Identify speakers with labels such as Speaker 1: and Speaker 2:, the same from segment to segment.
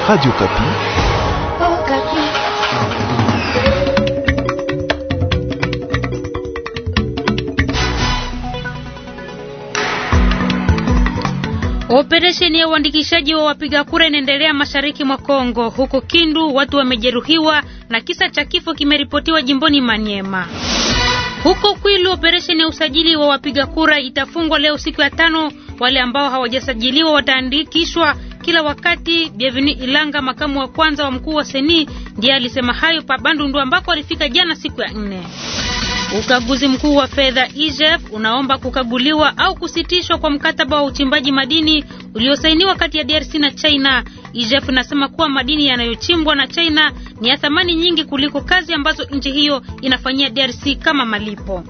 Speaker 1: Radio Kapi.
Speaker 2: Oh, Kapi.
Speaker 3: Operesheni ya uandikishaji wa wapiga kura inaendelea mashariki mwa Kongo. Huko Kindu watu wamejeruhiwa na kisa cha kifo kimeripotiwa jimboni Maniema. Huko Kwilu operesheni ya usajili wa wapiga kura itafungwa leo siku ya 5. Wale ambao hawajasajiliwa wataandikishwa kila wakati. Bienvenue Ilanga, makamu wa kwanza wa mkuu wa Seni, ndiye alisema hayo pa Bandundu ambako alifika jana siku ya 4. Ukaguzi mkuu wa fedha IGF unaomba kukaguliwa au kusitishwa kwa mkataba wa uchimbaji madini uliosainiwa kati ya DRC na China. IGF inasema kuwa madini yanayochimbwa na China ni ya thamani nyingi kuliko kazi ambazo nchi hiyo inafanyia DRC kama malipo.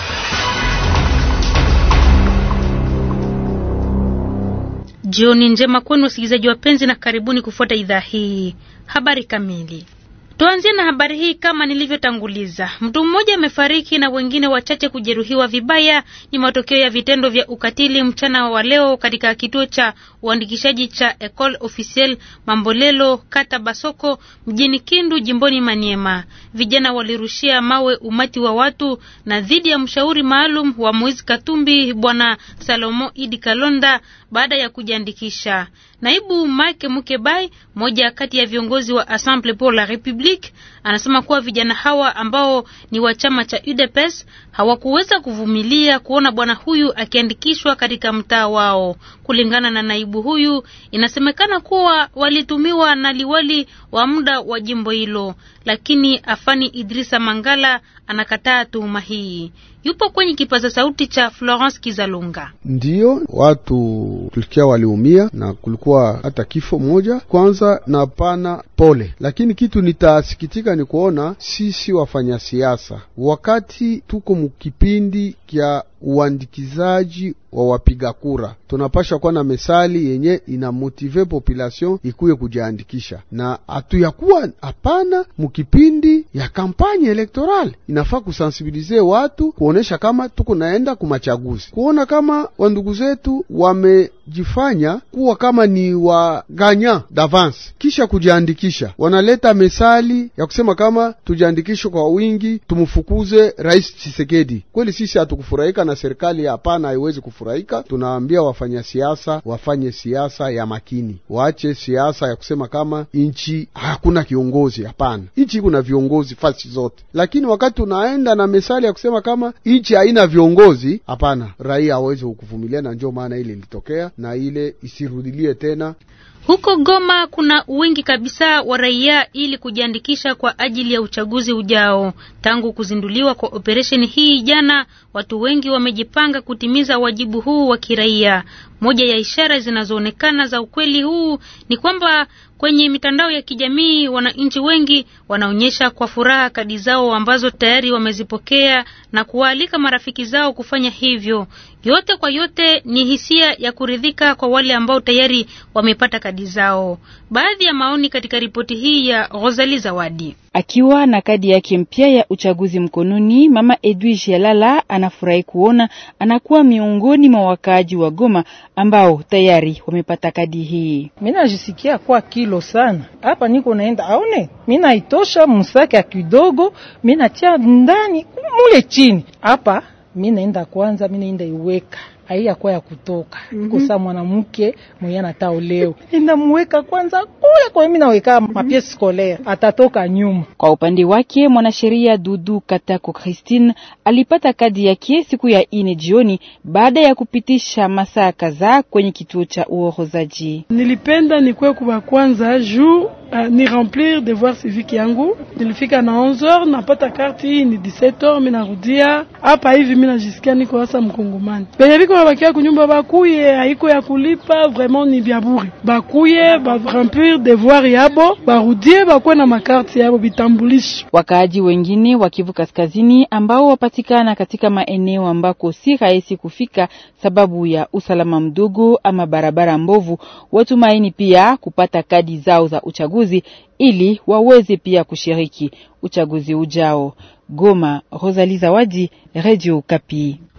Speaker 3: Jioni njema kwenu wasikilizaji wapenzi, na karibuni kufuata idhaa hii. Habari kamili. Tuanzie na habari hii kama nilivyotanguliza. Mtu mmoja amefariki na wengine wachache kujeruhiwa vibaya. Ni matokeo ya vitendo vya ukatili mchana wa leo katika kituo cha uandikishaji cha Ecole Officielle Mambolelo kata Basoko mjini Kindu jimboni Maniema. Vijana walirushia mawe umati wa watu na dhidi ya mshauri maalum wa Moise Katumbi Bwana Salomo Idi Kalonda baada ya kujiandikisha. Naibu Mike Mukebai, moja kati ya viongozi wa Assemble pour la République, anasema kuwa vijana hawa ambao ni wa chama cha UDPS hawakuweza kuvumilia kuona bwana huyu akiandikishwa katika mtaa wao. Kulingana na naibu huyu, inasemekana kuwa walitumiwa na liwali wa muda wa jimbo hilo, lakini Afani Idrisa Mangala anakataa tuhuma hii. Yupo kwenye kipaza sauti cha Florence Kizalunga.
Speaker 4: Ndiyo, watu tulikia waliumia na kulikuwa hata kifo moja kwanza na pana pole. Lakini kitu nitasikitika ni kuona sisi wafanya siasa wakati tuko mkipindi kya uandikizaji wa wapiga kura, tunapasha kuwa na mesali yenye ina motive population ikuye kujiandikisha, na hatuyakuwa hapana mkipindi ya kampanye electoral. Inafaa kusensibilize watu, kuonesha kama tuko naenda kumachaguzi, kuona kama wandugu zetu wamejifanya kuwa kama ni waganya d'avance, kisha kujiandikisha. Wanaleta mesali ya kusema kama tujiandikishe kwa wingi, tumufukuze Rais Tshisekedi. Kweli sisi hatukufurahika na serikali, hapana, haiwezi kufurahika. Tunaambia wafanya siasa wafanye siasa ya makini, waache siasa ya kusema kama inchi hakuna kiongozi. Hapana, inchi kuna viongozi fasi zote, lakini wakati tunaenda na mesali ya kusema kama inchi haina viongozi, hapana, raia hawezi kuvumilia, na njoo maana ile ilitokea na ile isirudilie tena.
Speaker 3: Huko Goma kuna wingi kabisa wa raia ili kujiandikisha kwa ajili ya uchaguzi ujao. Tangu kuzinduliwa kwa operesheni hii jana, watu wengi wamejipanga kutimiza wajibu huu wa kiraia. Moja ya ishara zinazoonekana za ukweli huu ni kwamba kwenye mitandao ya kijamii wananchi wengi wanaonyesha kwa furaha kadi zao ambazo tayari wamezipokea na kuwaalika marafiki zao kufanya hivyo. Yote kwa yote ni hisia ya kuridhika kwa wale ambao tayari wamepata kadi zao. Baadhi ya maoni katika ripoti hii ya Rosalie Zawadi.
Speaker 5: Akiwa na kadi yake mpya ya uchaguzi mkononi, Mama Edwige Yalala anafurahi kuona anakuwa miongoni mwa wakaaji wa Goma ambao tayari wamepata kadi hii.
Speaker 6: Mimi najisikia kwa kilo sana. Hapa niko naenda aone. Mimi naitosha msaki kidogo, mimi natia ndani mule chini. Hapa mimi naenda kwanza, mimi naenda iweka. Haiya kwa ya kutoka. Kusa mwanamke mwenye anatao leo. Ninamweka kwanza kule kwa mimi naweka mapiesi scolaire. Atatoka nyuma.
Speaker 5: Kwa upande wake mwanasheria Dudu Katako Christine alipata kadi yake siku ya 4 jioni baada ya kupitisha masaa kadhaa kwenye kituo cha uorozaji.
Speaker 7: Nilipenda nikwe kwa kwanza juu ni remplir devoir civique yangu. Nilifika na 11h napata karti ni 17h mimi narudia. Hapa hivi mimi najisikia niko hasa mkongomani. Bakia kunyumba bakuye haiko ya kulipa, vraiment ni bia buri. Bakuye ba remplir devoir yabo, barudie bakwe na makarti yabo bitambulisho.
Speaker 5: Wakaaji wengine wa Kivu Kaskazini ambao wapatikana katika maeneo ambako si rahisi kufika sababu ya usalama mdogo ama barabara mbovu, watumaini pia kupata kadi zao za uchaguzi ili waweze pia kushiriki uchaguzi ujao. Goma, Rosalie Zawadi, Radio Kapi.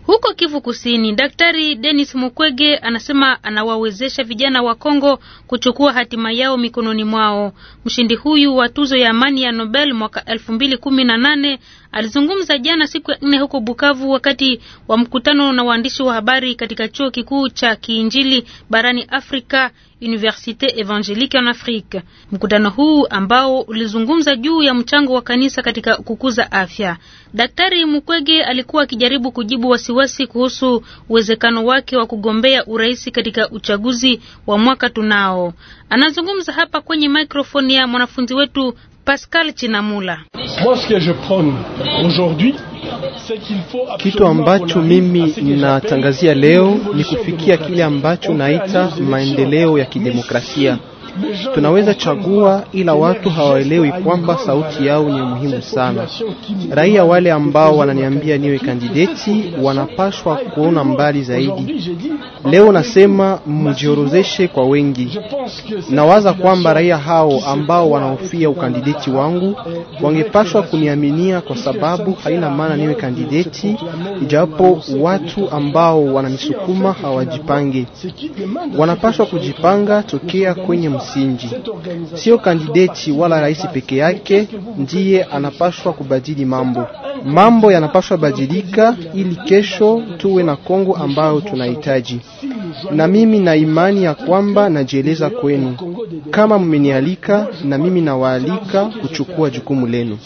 Speaker 3: Huko Kivu Kusini, Daktari Denis Mukwege anasema anawawezesha vijana wa Kongo kuchukua hatima yao mikononi mwao. Mshindi huyu wa tuzo ya amani ya Nobel mwaka 2018 alizungumza jana siku ya 4 huko Bukavu wakati wa mkutano na waandishi wa habari katika chuo kikuu cha Kiinjili barani Afrika, Université Évangélique en Afrique. Mkutano huu ambao ulizungumza juu ya mchango wa kanisa katika kukuza afya. Daktari Mukwege alikuwa akijaribu kujibu wasiwasi kuhusu uwezekano wake wa kugombea urais katika uchaguzi wa mwaka tunao. Anazungumza hapa kwenye microphone ya mwanafunzi wetu Pascal Chinamula.
Speaker 1: Kitu ambacho mimi ninatangazia leo ni kufikia kile ambacho naita maendeleo ya kidemokrasia. Tunaweza chagua, ila watu hawaelewi kwamba sauti yao ni muhimu sana. Raia wale ambao wananiambia niwe kandidati wanapashwa kuona mbali zaidi. Leo nasema mjiorozeshe kwa wengi. Nawaza kwamba raia hao ambao wanahofia ukandidati wangu wangepashwa kuniaminia, kwa sababu haina maana niwe kandidati ijapo watu ambao wananisukuma hawajipange. Wanapashwa kujipanga tokea kwenye msingi. Sio kandidati wala rais peke yake ndiye anapashwa kubadili mambo. Mambo yanapashwa badilika ili kesho tuwe na Kongo ambayo tunahitaji. Na mimi na imani ya kwamba najieleza kwenu. Kama mmenialika, na mimi nawaalika kuchukua jukumu lenu.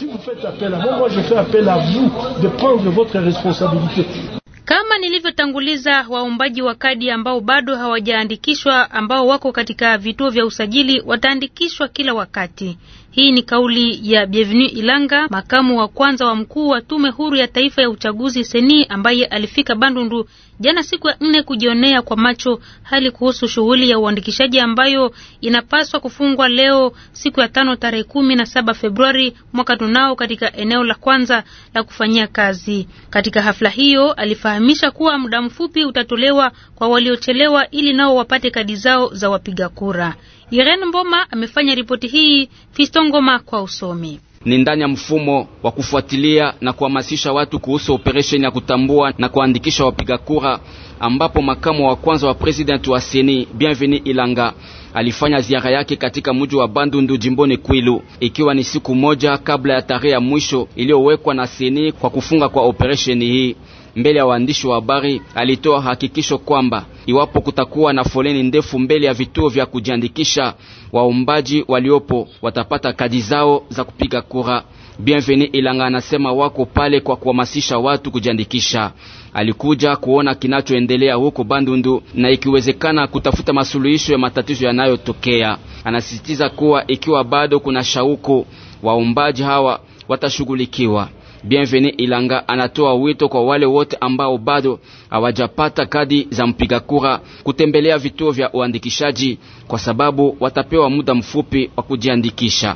Speaker 3: Kama nilivyotanguliza, waombaji wa kadi ambao bado hawajaandikishwa, ambao wako katika vituo vya usajili, wataandikishwa kila wakati. Hii ni kauli ya Bienvenu Ilanga, makamu wa kwanza wa mkuu wa tume huru ya taifa ya uchaguzi Seni, ambaye alifika Bandundu jana siku ya 4 kujionea kwa macho hali kuhusu shughuli ya uandikishaji ambayo inapaswa kufungwa leo siku ya 5 tarehe 17 Februari mwaka tunao katika eneo la kwanza la kufanyia kazi. Katika hafla hiyo alifahamisha kuwa muda mfupi utatolewa kwa waliochelewa ili nao wapate kadi zao za wapiga kura. Irene Mboma amefanya ripoti hii, Fistongoma kwa usomi.
Speaker 8: Ni ndani ya mfumo wa kufuatilia na kuhamasisha watu kuhusu operation ya kutambua na kuandikisha wapiga kura, ambapo makamu wa kwanza wa president wa Seni Bienvenu Ilanga alifanya ziara yake katika mji wa Bandundu jimboni Kwilu, ikiwa ni siku moja kabla ya tarehe ya mwisho iliyowekwa na Seni kwa kufunga kwa operation hii. Mbele ya waandishi wa habari alitoa hakikisho kwamba iwapo kutakuwa na foleni ndefu mbele ya vituo vya kujiandikisha, waombaji waliopo watapata kadi zao za kupiga kura. Bienvenu Ilanga anasema wako pale kwa kuhamasisha watu kujiandikisha. Alikuja kuona kinachoendelea huko Bandundu na ikiwezekana kutafuta masuluhisho ya matatizo yanayotokea. Anasisitiza kuwa ikiwa bado kuna shauku, waombaji hawa watashughulikiwa. Bienvenu Ilanga anatoa wito kwa wale wote ambao bado hawajapata kadi za mpiga kura kutembelea vituo vya uandikishaji, kwa sababu watapewa muda mfupi wa kujiandikisha.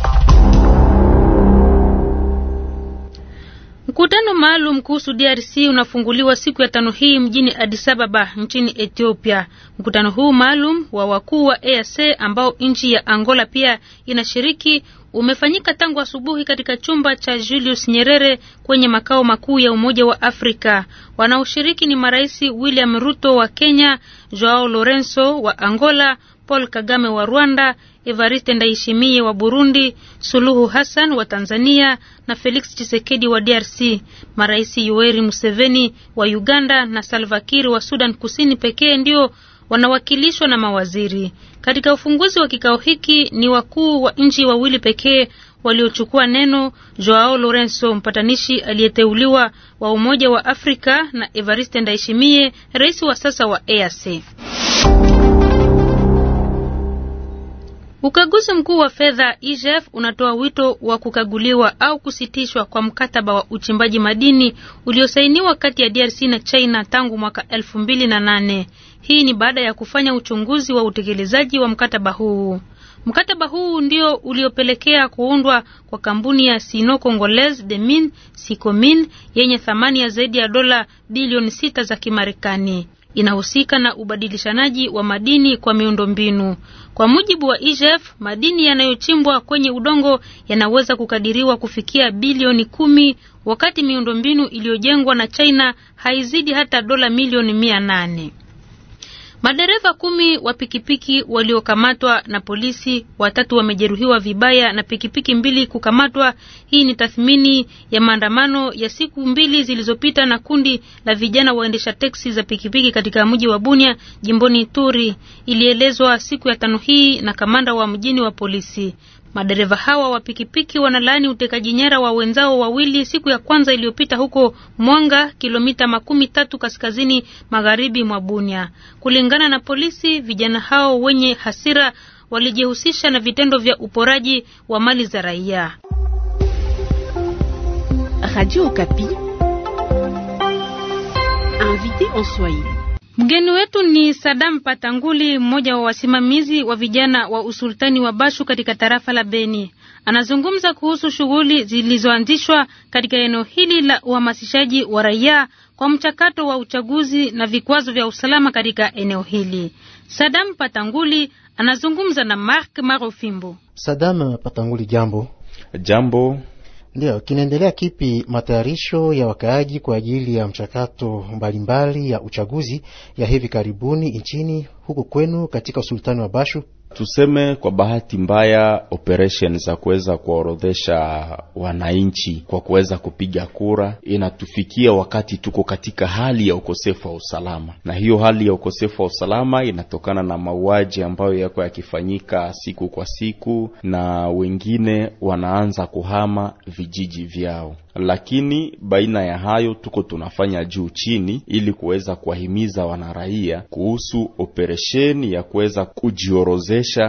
Speaker 3: Mkutano maalum kuhusu DRC unafunguliwa siku ya 5 hii mjini Addis Ababa nchini Ethiopia. Mkutano huu maalum wa wakuu wa EAC ambao nchi ya Angola pia inashiriki umefanyika tangu asubuhi katika chumba cha Julius Nyerere kwenye makao makuu ya Umoja wa Afrika. Wanaoshiriki ni marais William Ruto wa Kenya, Joao Lourenço wa Angola, Paul Kagame wa Rwanda, Evariste Ndayishimiye wa Burundi, Suluhu Hassan wa Tanzania na Felix Tshisekedi wa DRC. Marais Yoweri Museveni wa Uganda na Salva Kiir wa Sudan Kusini pekee ndio wanawakilishwa na mawaziri. Katika ufunguzi wa kikao hiki ni wakuu wa nchi wawili pekee waliochukua neno, Joao Lourenço, mpatanishi aliyeteuliwa wa Umoja wa Afrika, na Evariste Ndayishimiye, rais wa sasa wa EAC. Ukaguzi mkuu wa fedha IGF unatoa wito wa kukaguliwa au kusitishwa kwa mkataba wa uchimbaji madini uliosainiwa kati ya DRC na China tangu mwaka 2008. Hii ni baada ya kufanya uchunguzi wa utekelezaji wa mkataba huu. Mkataba huu ndio uliopelekea kuundwa kwa kampuni ya Sino Congolaise de Mines, Sicomin, yenye thamani ya zaidi ya dola bilioni 6 za Kimarekani. inahusika na ubadilishanaji wa madini kwa miundombinu. Kwa mujibu wa IGF, madini yanayochimbwa kwenye udongo yanaweza kukadiriwa kufikia bilioni 10, wakati miundombinu iliyojengwa na China haizidi hata dola milioni 800. Madereva 10 wa pikipiki waliokamatwa na polisi, 3 wamejeruhiwa vibaya na pikipiki 2 kukamatwa. Hii ni tathmini ya maandamano ya siku 2 zilizopita na kundi la vijana waendesha teksi za pikipiki katika mji wa Bunia, jimboni Ituri. Ilielezwa siku ya 5 hii na kamanda wa mjini wa polisi. Madereva hawa wa pikipiki wanalaani utekaji nyara wa wenzao wawili siku ya kwanza iliyopita huko Mwanga, kilomita 13 kaskazini magharibi mwa Bunia. Kulingana na polisi, vijana hao wenye hasira walijihusisha na vitendo vya uporaji wa mali za raia.
Speaker 9: Radio Okapi. Invité en Swahili.
Speaker 3: Mgeni wetu ni Sadam Patanguli, mmoja wa wasimamizi wa vijana wa usultani wa Bashu katika tarafa la Beni. Anazungumza kuhusu shughuli zilizoanzishwa katika eneo hili la uhamasishaji wa raia kwa mchakato wa uchaguzi na vikwazo vya usalama katika eneo hili. Sadam Patanguli anazungumza na Mark Marofimbo.
Speaker 10: Sadam Patanguli, jambo.
Speaker 11: Jambo.
Speaker 10: Ndio, kinaendelea kipi matayarisho ya wakaaji kwa ajili ya mchakato mbalimbali ya uchaguzi ya hivi karibuni nchini huku kwenu katika usultani wa Bashu?
Speaker 11: Tuseme kwa bahati mbaya operation za kuweza kuorodhesha wananchi kwa kuweza kupiga kura inatufikia wakati tuko katika hali ya ukosefu wa usalama. Na hiyo hali ya ukosefu wa usalama inatokana na mauaji ambayo yako yakifanyika siku kwa siku, na wengine wanaanza kuhama vijiji vyao. Lakini baina ya hayo tuko tunafanya juu chini ili kuweza kuwahimiza wanaraia kuhusu operation ya kuweza kujiorozesha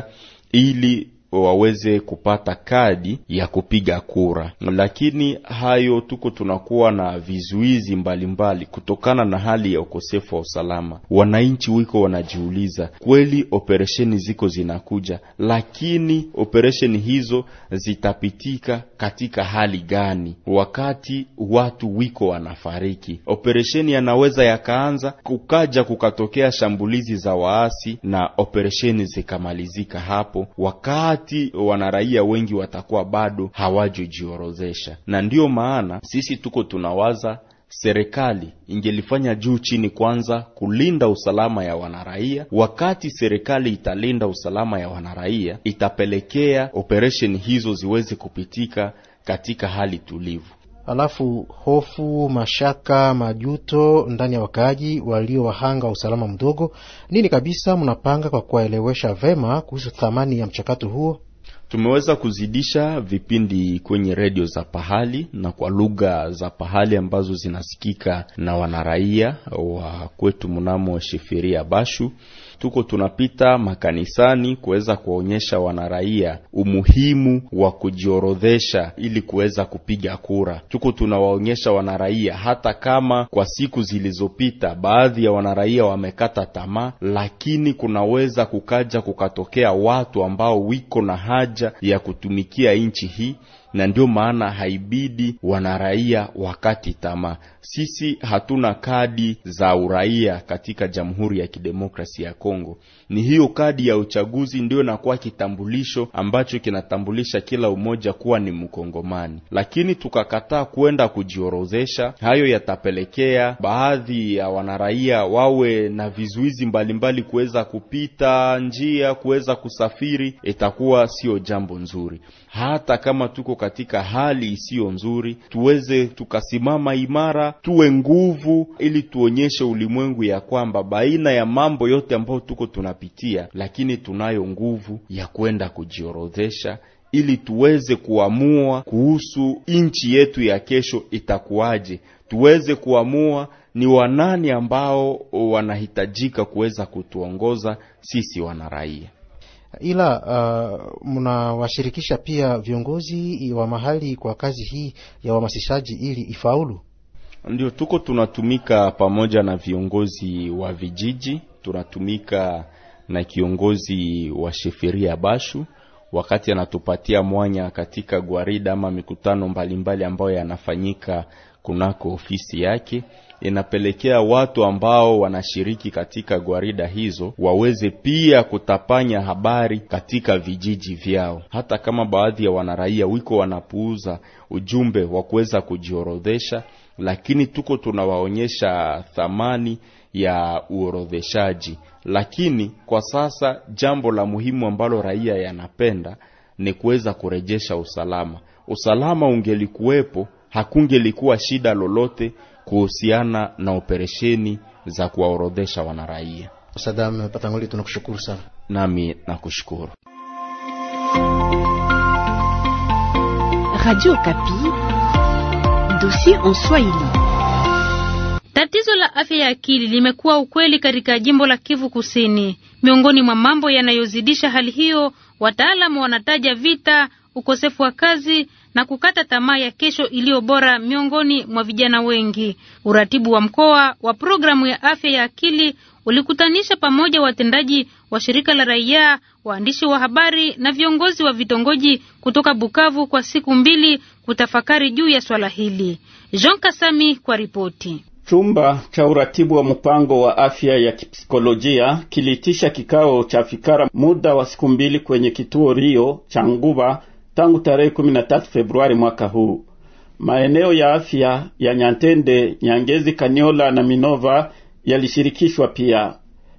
Speaker 11: ili waweze kupata kadi ya kupiga kura. Lakini hayo tuko tunakuwa na vizuizi mbalimbali kutokana na hali ya ukosefu wa usalama. Wananchi wiko wanajiuliza, kweli operesheni ziko zinakuja, lakini operesheni hizo zitapitika katika hali gani wakati watu wiko wanafariki? Operesheni yanaweza yakaanza kukaja kukatokea shambulizi za waasi na operesheni zikamalizika hapo, wakati wanaraia wengi watakuwa bado hawajojiorozesha. Na ndio maana sisi tuko tunawaza serikali ingelifanya juu chini kwanza kulinda usalama ya wanaraia. Wakati serikali italinda usalama ya wanaraia, itapelekea operation hizo ziweze kupitika katika hali tulivu.
Speaker 10: Alafu hofu, mashaka, majuto ndani ya wakaaji walio wahanga wa usalama mdogo, nini kabisa mnapanga kwa kuwaelewesha vema kuhusu thamani ya mchakato huo?
Speaker 11: Tumeweza kuzidisha vipindi kwenye redio za pahali na kwa lugha za pahali ambazo zinasikika na wanaraia wa kwetu mnamo Sheferia Bashu. Tuko tunapita makanisani kuweza kuonyesha wanaraia umuhimu wa kujiorodhesha ili kuweza kupiga kura. Tuko tunawaonyesha wanaraia hata kama kwa siku zilizopita baadhi ya wanaraia wamekata tamaa, lakini kunaweza kukaja kukatokea watu ambao wiko na haja ya kutumikia nchi hii, na ndio maana haibidi wanaraia wakati tamaa. Sisi hatuna kadi za uraia katika Jamhuri ya Kidemokrasia ya Kongo. Ni hiyo kadi ya uchaguzi ndio inakuwa kitambulisho ambacho kinatambulisha kila umoja kuwa ni Mkongomani. Lakini tukakataa kwenda kujiorozesha, hayo yatapelekea baadhi ya wanaraia wawe na vizuizi mbalimbali kuweza kupita njia, kuweza kusafiri. Itakuwa sio jambo nzuri. Hata kama tuko katika hali isiyo nzuri, tuweze tukasimama imara, tuwe nguvu, ili tuonyeshe ulimwengu ya kwamba baina ya mambo yote ambayo tuko tunapitia, lakini tunayo nguvu ya kwenda kujiorodhesha ili tuweze kuamua kuhusu nchi yetu ya kesho itakuwaje. Tuweze kuamua ni wanani ambao wanahitajika kuweza kutuongoza sisi wanaraia.
Speaker 10: Ila mnawashirikisha pia viongozi wa mahali kwa kazi hii ya uhamasishaji ili ifaulu?
Speaker 11: Ndio, tuko tunatumika pamoja na viongozi wa vijiji, tunatumika na kiongozi wa Sheferia Bashu wakati anatupatia mwanya katika gwarida ama mikutano mbalimbali ambayo yanafanyika kunako ofisi yake, inapelekea watu ambao wanashiriki katika gwarida hizo waweze pia kutapanya habari katika vijiji vyao, hata kama baadhi ya wanaraia wiko wanapuuza ujumbe wa kuweza kujiorodhesha, lakini tuko tunawaonyesha thamani ya uorodheshaji. Lakini kwa sasa jambo la muhimu ambalo raia yanapenda ni kuweza kurejesha usalama. Usalama ungelikuwepo, hakungelikuwa shida lolote kuhusiana na operesheni za kuwaorodhesha wanaraia.
Speaker 10: Sadam Patangoli, tunakushukuru sana.
Speaker 11: Nami nakushukuru.
Speaker 9: Radio Kapi, dossier en Swahili.
Speaker 3: Tatizo la afya ya akili limekuwa ukweli katika jimbo la Kivu Kusini. Miongoni mwa mambo yanayozidisha hali hiyo, wataalamu wanataja vita, ukosefu wa kazi na kukata tamaa ya kesho iliyo bora miongoni mwa vijana wengi. Uratibu wa mkoa wa programu ya afya ya akili ulikutanisha pamoja watendaji wa shirika la raia, waandishi wa habari na viongozi wa vitongoji kutoka Bukavu kwa siku 2 kutafakari juu ya swala hili. Jean Kasami kwa ripoti.
Speaker 12: Chumba cha uratibu wa mpango wa afya ya kipsikolojia kiliitisha kikao cha fikara muda wa siku 2 kwenye kituo Rio cha Nguba tangu tarehe 13 Februari mwaka huu. Maeneo ya afya ya Nyantende, Nyangezi, Kanyola na Minova yalishirikishwa pia.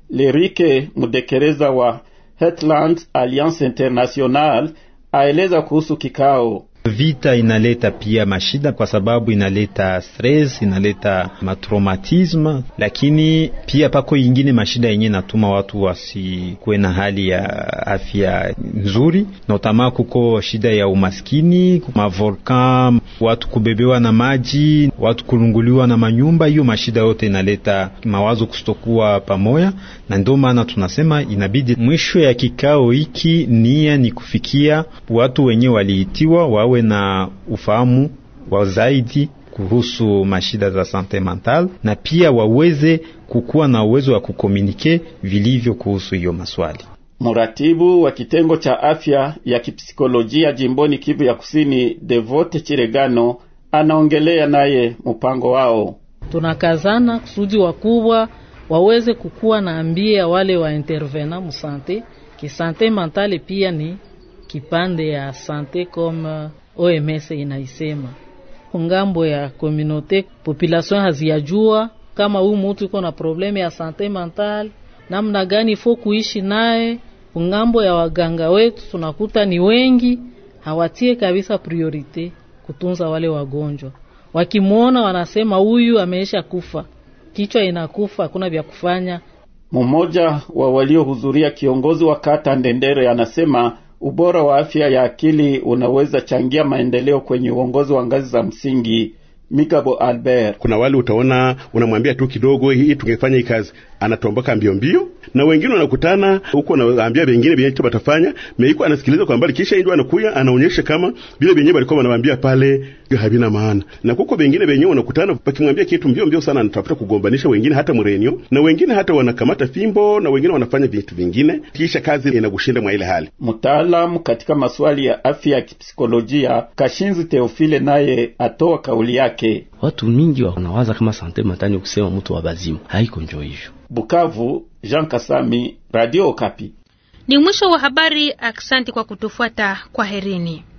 Speaker 12: Lerike Mudekereza wa Heartland Alliance International aeleza kuhusu kikao.
Speaker 13: Vita inaleta pia mashida kwa sababu inaleta stress, inaleta matraumatisme, lakini pia pako ingine mashida yenye natuma watu wasikuwe na hali ya afya nzuri. Notama kuko shida ya umaskini, mavolcan, watu kubebewa na maji, watu kulunguliwa na manyumba. Hiyo mashida yote inaleta mawazo kustokuwa pamoja, na ndio maana tunasema inabidi mwisho ya kikao hiki nia ni kufikia watu wenye waliitiwa wawe na ufahamu wa zaidi kuhusu mashida za sante mental, na pia waweze kukuwa na uwezo wa kukomunike vilivyo kuhusu hiyo maswali.
Speaker 12: Muratibu wa kitengo cha afya ya kipsikolojia jimboni Kivu ya Kusini, Devote Chiregano, anaongelea naye mpango wao.
Speaker 6: Tunakazana kusudi wakubwa waweze kukuwa na ambia wale wa intervena mu sante ki sante mentale pia ni kipande ya sante kama OMS inaisema. Ngambo ya communauté population haziyajua kama huyu mtu yuko na probleme ya sante mentale, namna gani ifo kuishi naye. Ngambo ya waganga wetu tunakuta ni wengi hawatie kabisa priorite kutunza wale wagonjwa. Wakimuona wanasema huyu ameisha kufa, kichwa inakufa, kuna vya kufanya.
Speaker 12: Mmoja wa waliohudhuria, kiongozi wa kata Ndendere, anasema ubora wa afya ya akili unaweza changia maendeleo kwenye uongozi wa ngazi za msingi. Mikabo Albert:
Speaker 14: kuna wale utaona unamwambia tu kidogo hii tungefanya hii kazi, anatomboka mbio mbio, na wengine wanakutana huko naambia wengine vyenye batafanya, meiko anasikiliza kwa mbali, kisha ndio anakuya anaonyesha kama vile vyenye walikuwa wanamwambia pale havina maana. Na kuko wengine wenyewe wanakutana pakimwambia kitu mbio mbio sana, anatafuta kugombanisha wengine hata mrenyo, na wengine hata wanakamata fimbo, na wengine wanafanya vitu vingine, kisha kazi inagushinda mwa ile hali.
Speaker 12: Mtaalamu katika maswali ya afya ya kipsikolojia Kashinzi Teofile naye atoa kauli yake.
Speaker 15: Watu mingi wanawaza kama sante mentale kusema mtu wa bazimu, haiko njoo hivyo.
Speaker 12: Bukavu, Jean Kasami, Radio Okapi.
Speaker 3: Ni mwisho wa habari. Aksanti kwa kutufuata. Kwaherini.